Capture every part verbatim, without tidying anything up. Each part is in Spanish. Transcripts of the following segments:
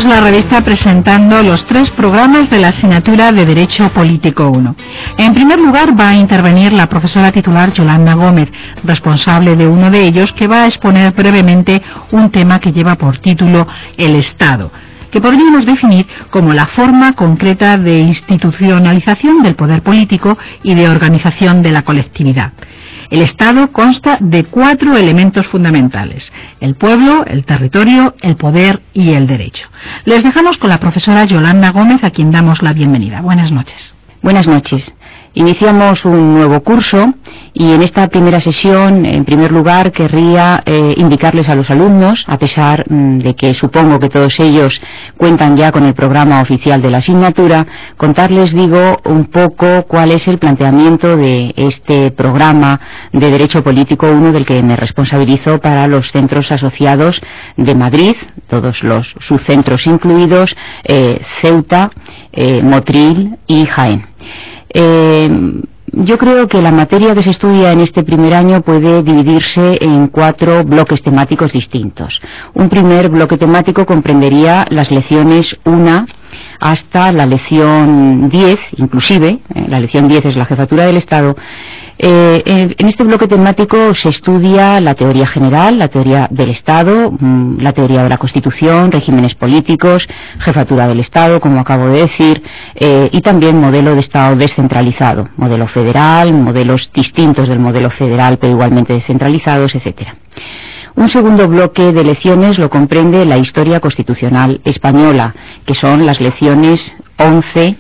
Abrimos la revista presentando los tres programas de la asignatura de Derecho Político uno. En primer lugar va a intervenir la profesora titular Yolanda Gómez, responsable de uno de ellos, que va a exponer brevemente un tema que lleva por título El Estado, que podríamos definir como la forma concreta de institucionalización del poder político y de organización de la colectividad. El Estado consta de cuatro elementos fundamentales: el pueblo, el territorio, el poder y el derecho. Les dejamos con la profesora Yolanda Gómez, a quien damos la bienvenida. Buenas noches. Buenas noches. Iniciamos un nuevo curso y en esta primera sesión, en primer lugar, querría eh, indicarles a los alumnos, a pesar mmm, de que supongo que todos ellos cuentan ya con el programa oficial de la asignatura, contarles, digo, un poco cuál es el planteamiento de este programa de Derecho Político uno del que me responsabilizo para los centros asociados de Madrid, todos los subcentros incluidos, eh, Ceuta, eh, Motril y Jaén. Eh, yo creo que la materia que se estudia en este primer año puede dividirse en cuatro bloques temáticos distintos. Un primer bloque temático comprendería las lecciones uno hasta la lección diez, inclusive, eh, la lección diez es la jefatura del Estado. Eh, en, en este bloque temático se estudia la teoría general, la teoría del Estado, mmm, la teoría de la Constitución, regímenes políticos, jefatura del Estado, como acabo de decir, eh, y también modelo de Estado descentralizado, modelo federal, modelos distintos del modelo federal pero igualmente descentralizados, etcétera. Un segundo bloque de lecciones lo comprende la historia constitucional española, que son las lecciones once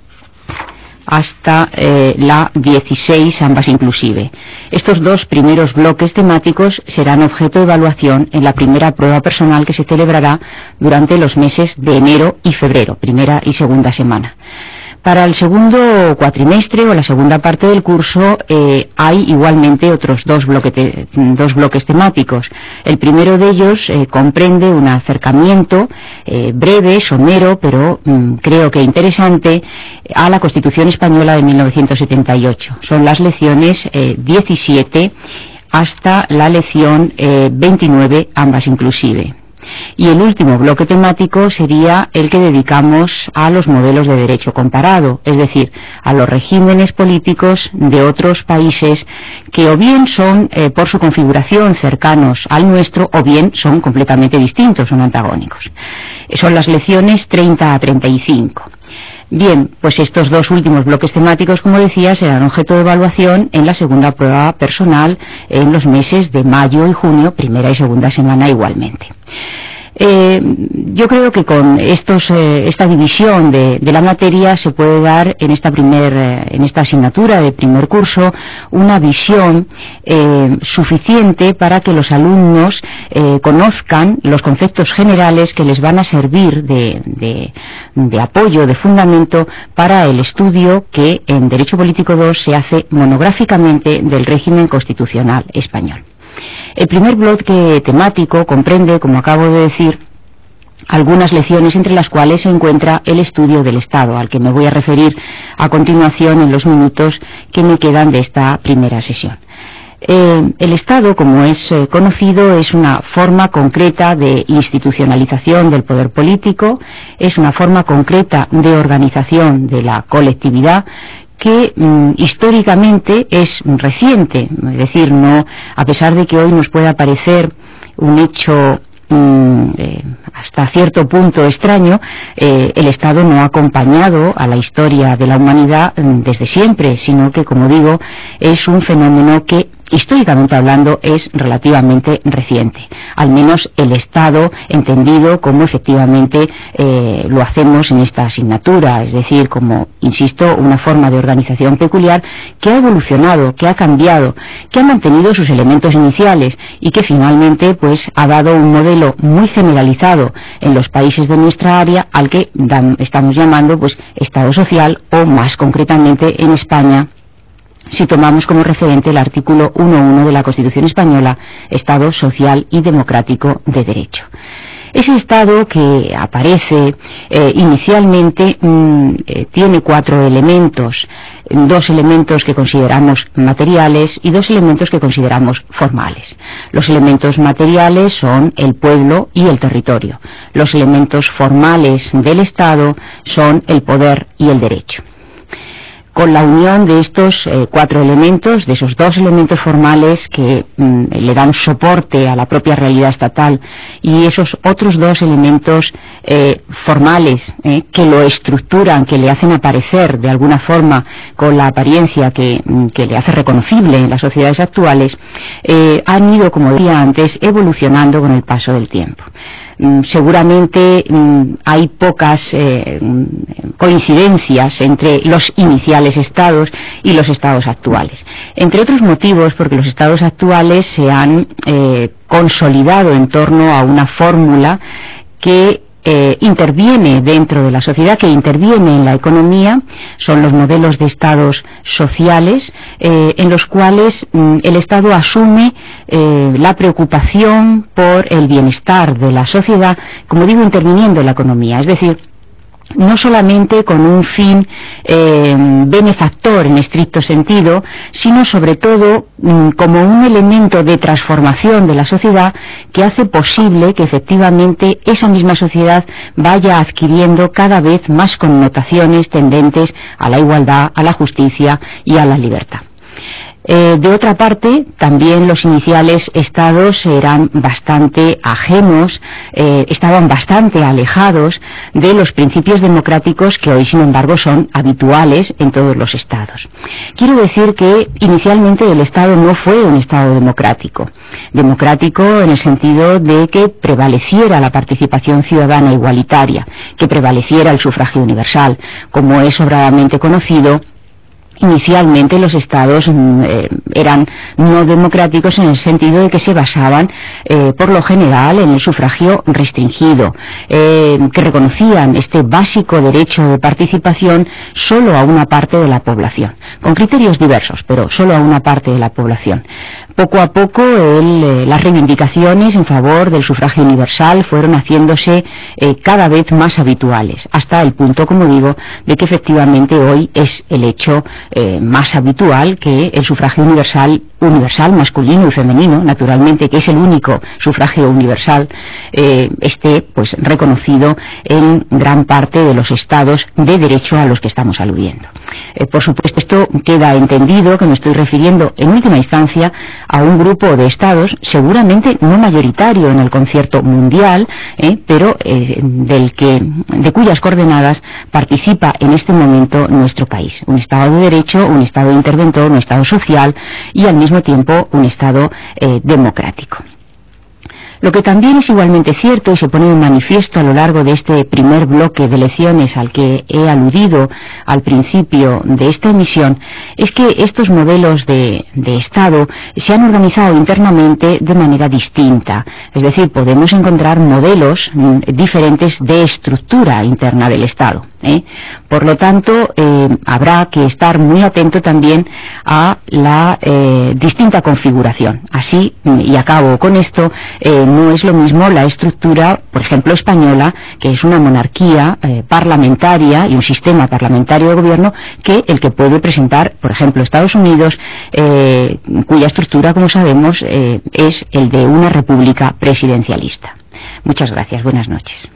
hasta eh, la dieciséis, ambas inclusive. Estos dos primeros bloques temáticos serán objeto de evaluación en la primera prueba personal que se celebrará durante los meses de enero y febrero, primera y segunda semana. Para el segundo cuatrimestre o la segunda parte del curso eh, hay igualmente otros dos, bloque te, dos bloques temáticos. El primero de ellos eh, comprende un acercamiento eh, breve, somero, pero mm, creo que interesante, a la Constitución Española de mil novecientos setenta y ocho. Son las lecciones eh, diecisiete hasta la lección eh, veintinueve, ambas inclusive. Y el último bloque temático sería el que dedicamos a los modelos de derecho comparado, es decir, a los regímenes políticos de otros países que o bien son eh, por su configuración cercanos al nuestro o bien son completamente distintos, son antagónicos. Son las lecciones treinta a treinta y cinco. Bien, pues estos dos últimos bloques temáticos, como decía, serán objeto de evaluación en la segunda prueba personal en los meses de mayo y junio, primera y segunda semana igualmente. Eh, yo creo que con estos, eh, esta división de, de la materia se puede dar en esta, primer, eh, en esta asignatura de primer curso una visión eh, suficiente para que los alumnos eh, conozcan los conceptos generales que les van a servir de, de, de apoyo, de fundamento para el estudio que en Derecho Político dos se hace monográficamente del régimen constitucional español. El primer bloque temático comprende, como acabo de decir, algunas lecciones entre las cuales se encuentra el estudio del Estado, al que me voy a referir a continuación en los minutos que me quedan de esta primera sesión. Eh, el Estado, como es eh, conocido, es una forma concreta de institucionalización del poder político, es una forma concreta de organización de la colectividad, que mm, históricamente es reciente, es decir, no, a pesar de que hoy nos pueda parecer un hecho mm, eh, hasta cierto punto extraño, eh, el Estado no ha acompañado a la historia de la humanidad mm, desde siempre, sino que, como digo, es un fenómeno que históricamente hablando es relativamente reciente, al menos el Estado entendido como efectivamente eh, lo hacemos en esta asignatura, es decir, como, insisto, una forma de organización peculiar que ha evolucionado, que ha cambiado, que ha mantenido sus elementos iniciales y que finalmente pues ha dado un modelo muy generalizado en los países de nuestra área al que estamos llamando pues Estado social, o más concretamente en España, si tomamos como referente el artículo uno punto uno de la Constitución Española, Estado social y democrático de derecho. Ese Estado que aparece eh, inicialmente mmm, eh, tiene cuatro elementos, dos elementos que consideramos materiales y dos elementos que consideramos formales. Los elementos materiales son el pueblo y el territorio. Los elementos formales del Estado son el poder y el derecho. Con la unión de estos eh, cuatro elementos, de esos dos elementos formales que mm, le dan soporte a la propia realidad estatal, y esos otros dos elementos eh, formales eh, que lo estructuran, que le hacen aparecer de alguna forma con la apariencia que, que le hace reconocible en las sociedades actuales, eh, han ido, como decía antes, evolucionando con el paso del tiempo. Seguramente mmm, hay pocas eh, coincidencias entre los iniciales estados y los estados actuales. Entre otros motivos, porque los estados actuales se han eh, consolidado en torno a una fórmula que Eh, interviene dentro de la sociedad, que interviene en la economía. Son los modelos de estados sociales eh, en los cuales mm, el Estado asume eh, la preocupación por el bienestar de la sociedad, como digo, interviniendo en la economía, es decir, no solamente con un fin eh, benefactor en estricto sentido, sino sobre todo mm, como un elemento de transformación de la sociedad que hace posible que efectivamente esa misma sociedad vaya adquiriendo cada vez más connotaciones tendentes a la igualdad, a la justicia y a la libertad. Eh, de otra parte, también los iniciales estados eran bastante ajenos, eh, estaban bastante alejados de los principios democráticos que hoy, sin embargo, son habituales en todos los estados. Quiero decir que inicialmente el Estado no fue un Estado democrático. Democrático en el sentido de que prevaleciera la participación ciudadana igualitaria, que prevaleciera el sufragio universal, como es sobradamente conocido. Inicialmente los estados eh, eran no democráticos en el sentido de que se basaban eh, por lo general en el sufragio restringido, eh, que reconocían este básico derecho de participación solo a una parte de la población, con criterios diversos, pero solo a una parte de la población. Poco a poco el, eh, las reivindicaciones en favor del sufragio universal fueron haciéndose eh, cada vez más habituales, hasta el punto, como digo, de que efectivamente hoy es el hecho Eh, más habitual que el sufragio universal, universal masculino y femenino, naturalmente, que es el único sufragio universal, eh, esté pues reconocido en gran parte de los estados de derecho a los que estamos aludiendo. Eh, por supuesto, esto queda entendido que me estoy refiriendo en última instancia a un grupo de estados, seguramente no mayoritario en el concierto mundial, eh, pero eh, del que, de cuyas coordenadas participa en este momento nuestro país. Un estado de derecho, un Estado interventor, un Estado social y al mismo tiempo un Estado eh, democrático. Lo que también es igualmente cierto y se pone de manifiesto a lo largo de este primer bloque de lecciones al que he aludido al principio de esta emisión es que estos modelos de, de Estado se han organizado internamente de manera distinta. Es decir, podemos encontrar modelos mm, diferentes de estructura interna del Estado. ¿eh? Por lo tanto, eh, habrá que estar muy atento también a la eh, distinta configuración. Así, y acabo con esto, eh, no es lo mismo la estructura, por ejemplo, española, que es una monarquía eh, parlamentaria y un sistema parlamentario de gobierno, que el que puede presentar, por ejemplo, Estados Unidos, eh, cuya estructura, como sabemos, eh, es el de una república presidencialista. Muchas gracias. Buenas noches.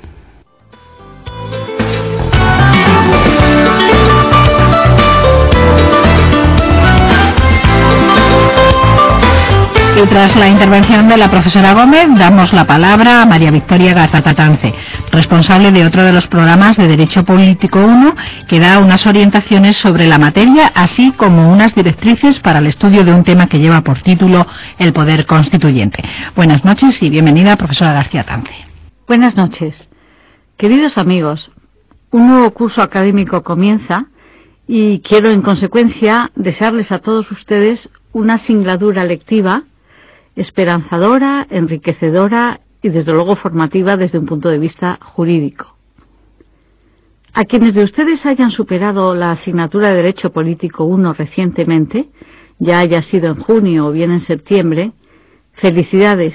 Y tras la intervención de la profesora Gómez, damos la palabra a María Victoria Garzatance, responsable de otro de los programas de Derecho Político uno, que da unas orientaciones sobre la materia, así como unas directrices para el estudio de un tema que lleva por título el poder constituyente. Buenas noches y bienvenida, profesora Garzatance. Buenas noches. Queridos amigos, un nuevo curso académico comienza y quiero, en consecuencia, desearles a todos ustedes una singladura lectiva esperanzadora, enriquecedora y desde luego formativa desde un punto de vista jurídico. A quienes de ustedes hayan superado la asignatura de Derecho Político uno recientemente, ya haya sido en junio o bien en septiembre, felicidades,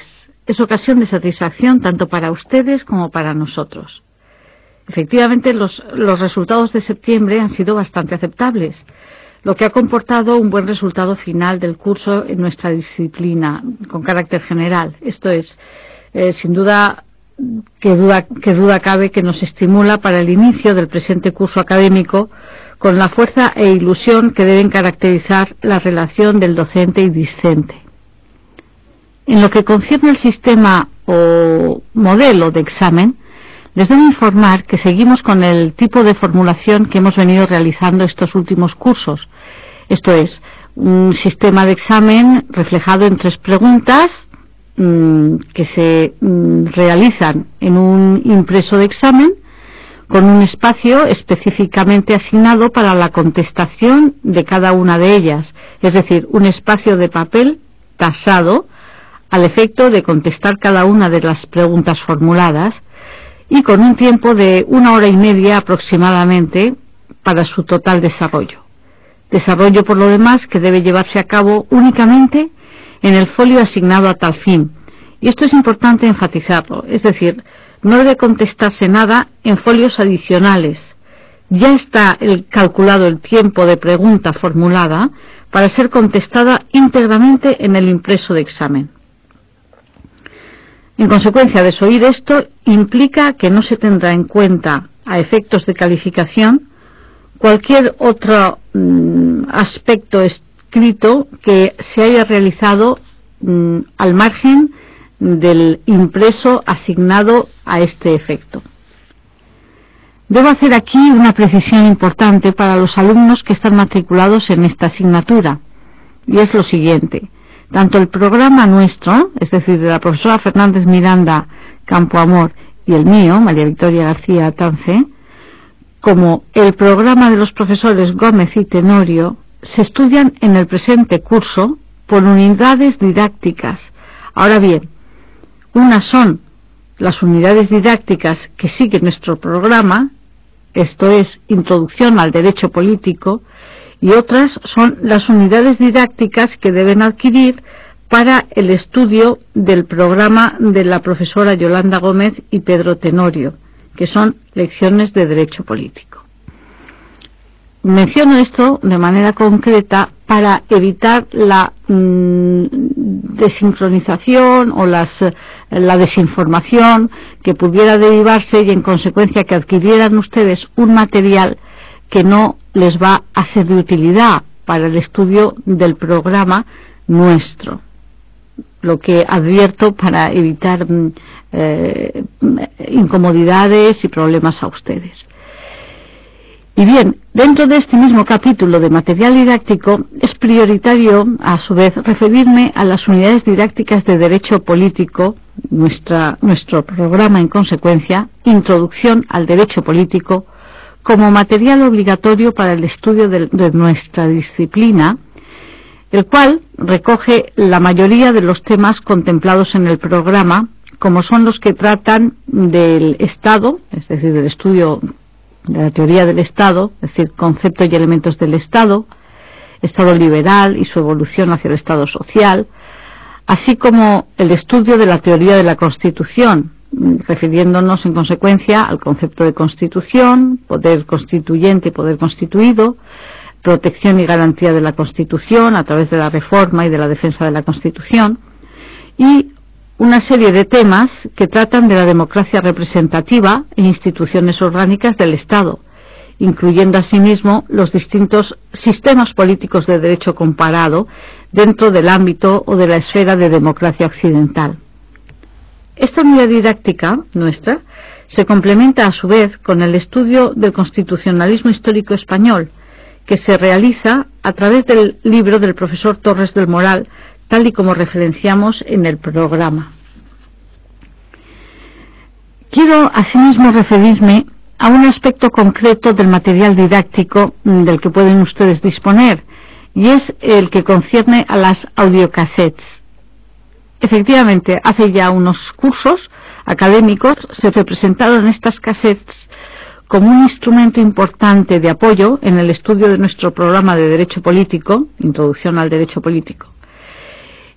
es ocasión de satisfacción tanto para ustedes como para nosotros. Efectivamente, los, los resultados de septiembre han sido bastante aceptables, lo que ha comportado un buen resultado final del curso en nuestra disciplina, con carácter general. Esto es, eh, sin duda, que duda, que duda cabe que nos estimula para el inicio del presente curso académico con la fuerza e ilusión que deben caracterizar la relación del docente y discente. En lo que concierne al sistema o modelo de examen, les debo informar que seguimos con el tipo de formulación que hemos venido realizando estos últimos cursos. Esto es, un sistema de examen reflejado en tres preguntas mmm, que se mmm, realizan en un impreso de examen con un espacio específicamente asignado para la contestación de cada una de ellas, es decir, un espacio de papel tasado al efecto de contestar cada una de las preguntas formuladas, y con un tiempo de una hora y media aproximadamente para su total desarrollo. Desarrollo, por lo demás, que debe llevarse a cabo únicamente en el folio asignado a tal fin. Y esto es importante enfatizarlo, es decir, no debe contestarse nada en folios adicionales. Ya está el, calculado el tiempo de pregunta formulada para ser contestada íntegramente en el impreso de examen. En consecuencia, desoír esto implica que no se tendrá en cuenta, a efectos de calificación, cualquier otro mmm, aspecto escrito que se haya realizado mmm, al margen del impreso asignado a este efecto. Debo hacer aquí una precisión importante para los alumnos que están matriculados en esta asignatura, y es lo siguiente. Tanto el programa nuestro, es decir, de la profesora Fernández Miranda Campoamor y el mío, María Victoria García Tance, como el programa de los profesores Gómez y Tenorio, se estudian en el presente curso por unidades didácticas. Ahora bien, unas son las unidades didácticas que sigue nuestro programa, esto es, Introducción al Derecho Político, y otras son las unidades didácticas que deben adquirir para el estudio del programa de la profesora Yolanda Gómez y Pedro Tenorio, que son lecciones de Derecho Político. Menciono esto de manera concreta para evitar la mmm, desincronización o las, la desinformación que pudiera derivarse y en consecuencia que adquirieran ustedes un material que no les va a ser de utilidad para el estudio del programa nuestro, lo que advierto para evitar eh, incomodidades y problemas a ustedes. Y bien, dentro de este mismo capítulo de material didáctico es prioritario, a su vez, referirme a las unidades didácticas de Derecho Político, nuestra, nuestro programa en consecuencia, Introducción al Derecho Político, como material obligatorio para el estudio de, de nuestra disciplina, el cual recoge la mayoría de los temas contemplados en el programa, como son los que tratan del Estado, es decir, del estudio de la teoría del Estado, es decir, conceptos y elementos del Estado, Estado liberal y su evolución hacia el Estado social, así como el estudio de la teoría de la Constitución, refiriéndonos en consecuencia al concepto de Constitución, poder constituyente y poder constituido, protección y garantía de la Constitución a través de la reforma y de la defensa de la Constitución, y una serie de temas que tratan de la democracia representativa e instituciones orgánicas del Estado, incluyendo asimismo los distintos sistemas políticos de derecho comparado dentro del ámbito o de la esfera de democracia occidental. Esta unidad didáctica nuestra se complementa a su vez con el estudio del constitucionalismo histórico español, que se realiza a través del libro del profesor Torres del Moral, tal y como referenciamos en el programa. Quiero asimismo referirme a un aspecto concreto del material didáctico del que pueden ustedes disponer, y es el que concierne a las audiocassettes. Efectivamente, hace ya unos cursos académicos se representaron estas cassettes como un instrumento importante de apoyo en el estudio de nuestro programa de Derecho Político, Introducción al Derecho Político.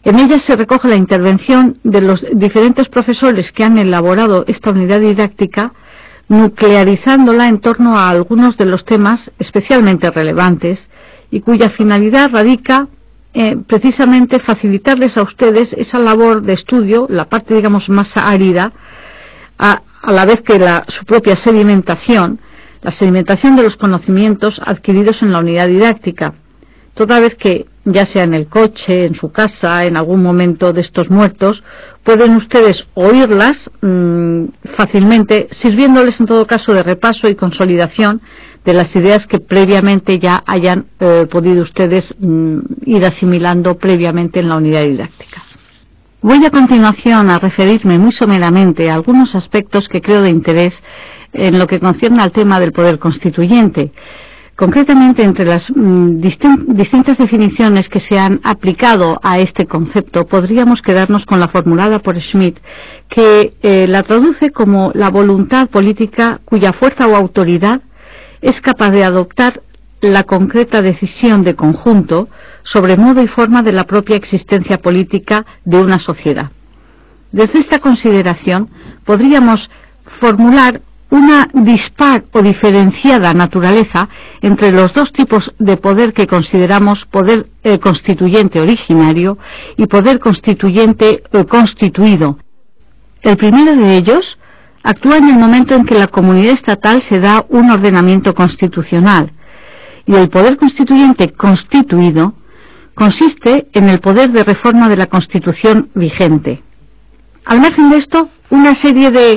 En ella se recoge la intervención de los diferentes profesores que han elaborado esta unidad didáctica, nuclearizándola en torno a algunos de los temas especialmente relevantes y cuya finalidad radica eh, precisamente facilitarles a ustedes esa labor de estudio, la parte digamos más árida, a, a la vez que la, su propia sedimentación, la sedimentación de los conocimientos adquiridos en la unidad didáctica, toda vez que, ya sea en el coche, en su casa, en algún momento de estos muertos, pueden ustedes oírlas mmm, fácilmente, sirviéndoles en todo caso de repaso y consolidación de las ideas que previamente ya hayan eh, podido ustedes mmm, ir asimilando previamente en la unidad didáctica. Voy a continuación a referirme muy someramente a algunos aspectos que creo de interés en lo que concierne al tema del poder constituyente. Concretamente, entre las mmm, distin- distintas definiciones que se han aplicado a este concepto, podríamos quedarnos con la formulada por Schmitt, que eh, la traduce como la voluntad política cuya fuerza o autoridad es capaz de adoptar la concreta decisión de conjunto sobre modo y forma de la propia existencia política de una sociedad. Desde esta consideración, podríamos formular una dispar o diferenciada naturaleza entre los dos tipos de poder que consideramos poder eh, constituyente originario y poder constituyente eh, constituido. El primero de ellos actúa en el momento en que la comunidad estatal se da un ordenamiento constitucional, y el poder constituyente constituido consiste en el poder de reforma de la Constitución vigente. Al margen de esto, una serie de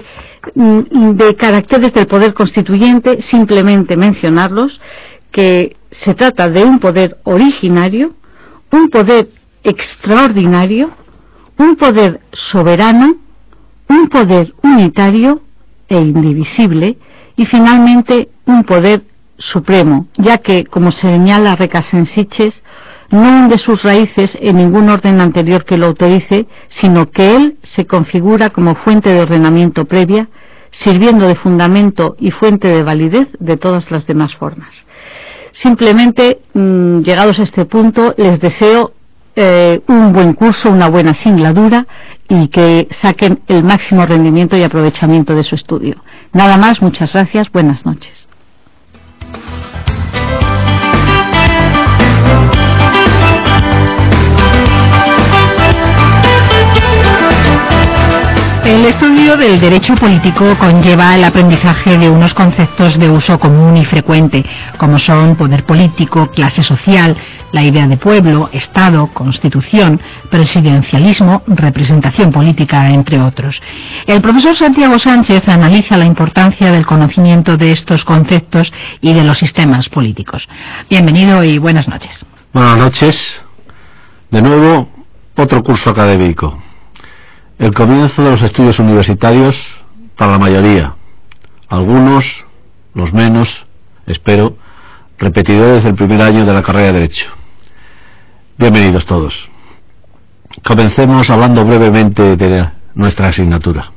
de caracteres del poder constituyente, simplemente mencionarlos, que se trata de un poder originario, un poder extraordinario, un poder soberano, un poder unitario e indivisible, y finalmente un poder supremo, ya que, como señala Recassensiches, no hunde sus raíces en ningún orden anterior que lo autorice, sino que él se configura como fuente de ordenamiento previa, sirviendo de fundamento y fuente de validez de todas las demás formas. Simplemente, mmm, llegados a este punto, les deseo eh, un buen curso, una buena singladura y que saquen el máximo rendimiento y aprovechamiento de su estudio. Nada más, muchas gracias, buenas noches. El estudio del derecho político conlleva el aprendizaje de unos conceptos de uso común y frecuente, como son poder político, clase social, la idea de pueblo, Estado, Constitución, presidencialismo, representación política, entre otros. El profesor Santiago Sánchez analiza la importancia del conocimiento de estos conceptos y de los sistemas políticos. Bienvenido y buenas noches. Buenas noches. De nuevo, otro curso académico. El comienzo de los estudios universitarios para la mayoría, algunos, los menos, espero, repetidores del primer año de la carrera de Derecho. Bienvenidos todos. Comencemos hablando brevemente de nuestra asignatura.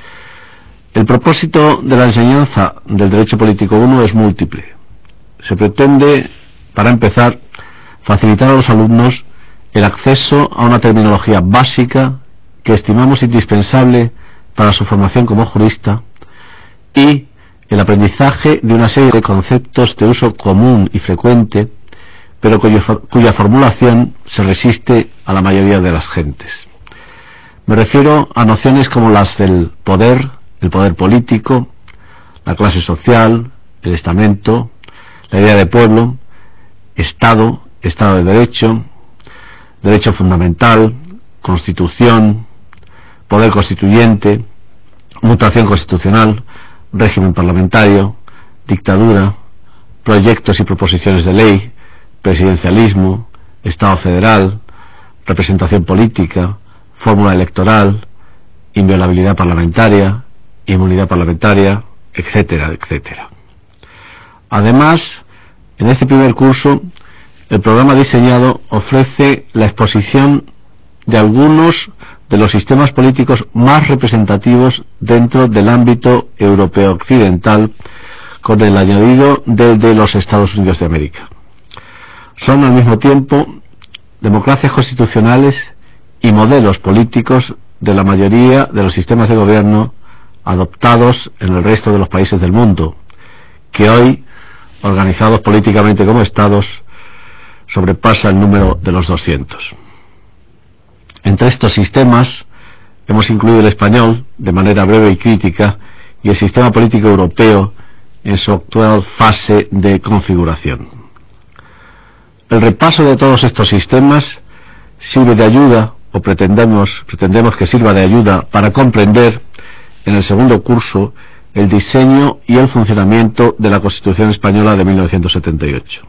El propósito de la enseñanza del Derecho Político uno es múltiple. Se pretende, para empezar, facilitar a los alumnos el acceso a una terminología básica que estimamos indispensable para su formación como jurista, y el aprendizaje de una serie de conceptos de uso común y frecuente, pero cuyo, cuya formulación se resiste a la mayoría de las gentes. Me refiero a nociones como las del poder, el poder político, la clase social, el estamento, la idea de pueblo, Estado, Estado de Derecho, derecho fundamental, Constitución, poder constituyente, mutación constitucional, régimen parlamentario, dictadura, proyectos y proposiciones de ley, presidencialismo, Estado federal, representación política, fórmula electoral, inviolabilidad parlamentaria, inmunidad parlamentaria, etcétera, etcétera. Además, en este primer curso, el programa diseñado ofrece la exposición de algunos de los sistemas políticos más representativos dentro del ámbito europeo occidental, con el añadido del de los Estados Unidos de América. Son al mismo tiempo democracias constitucionales y modelos políticos de la mayoría de los sistemas de gobierno adoptados en el resto de los países del mundo, que hoy, organizados políticamente como estados, sobrepasa el número de los doscientos. Entre estos sistemas hemos incluido el español, de manera breve y crítica, y el sistema político europeo en su actual fase de configuración. El repaso de todos estos sistemas sirve de ayuda, o pretendemos, pretendemos que sirva de ayuda para comprender en el segundo curso el diseño y el funcionamiento de la Constitución Española de mil novecientos setenta y ocho.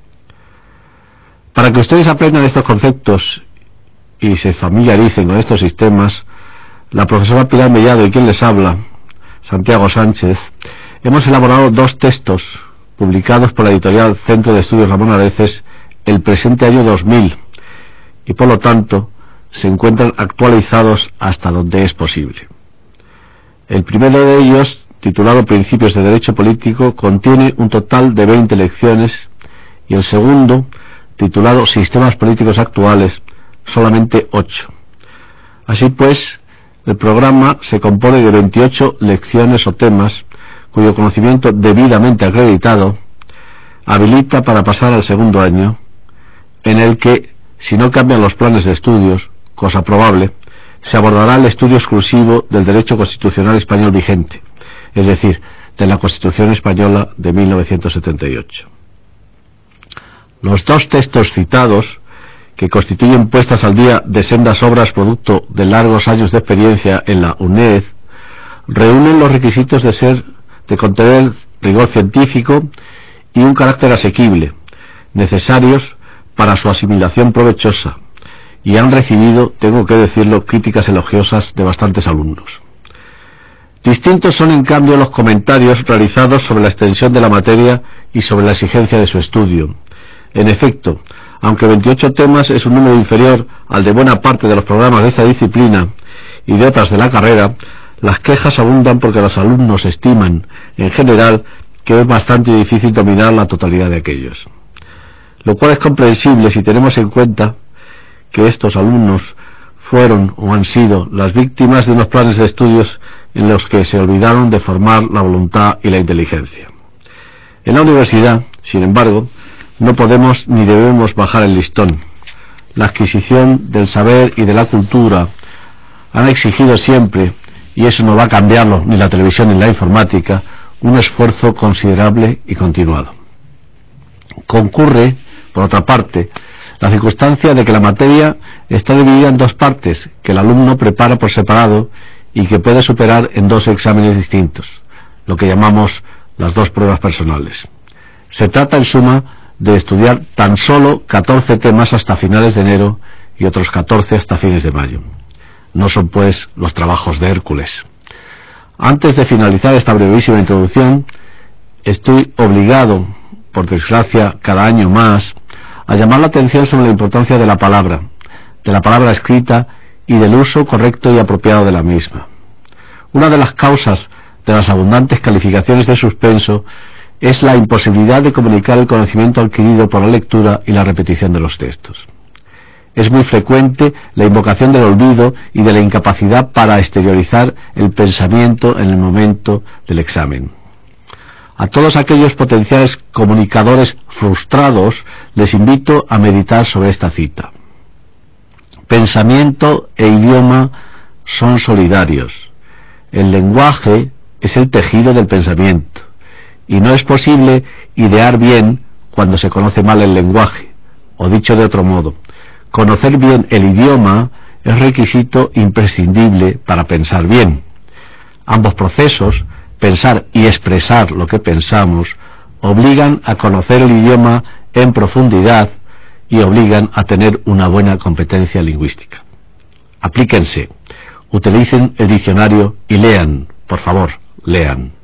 Para que ustedes aprendan estos conceptos y se familiaricen con estos sistemas, la profesora Pilar Mellado y quien les habla, Santiago Sánchez, hemos elaborado dos textos publicados por la editorial Centro de Estudios Ramón Areces el presente año dos mil, y por lo tanto se encuentran actualizados hasta donde es posible. El primero de ellos, titulado Principios de Derecho Político, contiene un total de veinte lecciones, y el segundo, titulado Sistemas Políticos Actuales, solamente ocho. Así pues, el programa se compone de veintiocho lecciones o temas cuyo conocimiento debidamente acreditado habilita para pasar al segundo año, en el que, si no cambian los planes de estudios, cosa probable, se abordará el estudio exclusivo del derecho constitucional español vigente, es decir, de la Constitución Española de mil novecientos setenta y ocho. Los dos textos citados, que constituyen puestas al día de sendas obras producto de largos años de experiencia en la UNED, reúnen los requisitos de ser, de contener rigor científico y un carácter asequible, necesarios para su asimilación provechosa, y han recibido, tengo que decirlo, críticas elogiosas de bastantes alumnos. Distintos son en cambio los comentarios realizados sobre la extensión de la materia y sobre la exigencia de su estudio. En efecto, aunque veintiocho temas es un número inferior al de buena parte de los programas de esta disciplina y de otras de la carrera, las quejas abundan porque los alumnos estiman, en general, que es bastante difícil dominar la totalidad de aquellos. Lo cual es comprensible si tenemos en cuenta que estos alumnos fueron o han sido las víctimas de unos planes de estudios en los que se olvidaron de formar la voluntad y la inteligencia. En la universidad, sin embargo, no podemos ni debemos bajar el listón. La adquisición del saber y de la cultura han exigido siempre, y eso no va a cambiarlo ni la televisión ni la informática, un esfuerzo considerable y continuado. Concurre, por otra parte, la circunstancia de que la materia está dividida en dos partes que el alumno prepara por separado y que puede superar en dos exámenes distintos, lo que llamamos las dos pruebas personales. Se trata, en suma, de estudiar tan solo catorce temas hasta finales de enero y otros catorce hasta fines de mayo. No son, pues, los trabajos de Hércules. Antes de finalizar esta brevísima introducción, estoy obligado, por desgracia, cada año más, a llamar la atención sobre la importancia de la palabra, de la palabra escrita y del uso correcto y apropiado de la misma. Una de las causas de las abundantes calificaciones de suspenso es la imposibilidad de comunicar el conocimiento adquirido por la lectura y la repetición de los textos. Es muy frecuente la invocación del olvido y de la incapacidad para exteriorizar el pensamiento en el momento del examen. A todos aquellos potenciales comunicadores frustrados les invito a meditar sobre esta cita. Pensamiento e idioma son solidarios. El lenguaje es el tejido del pensamiento, y no es posible idear bien cuando se conoce mal el lenguaje, o dicho de otro modo, conocer bien el idioma es requisito imprescindible para pensar bien. Ambos procesos, pensar y expresar lo que pensamos, obligan a conocer el idioma en profundidad y obligan a tener una buena competencia lingüística. Aplíquense, utilicen el diccionario y lean, por favor, lean.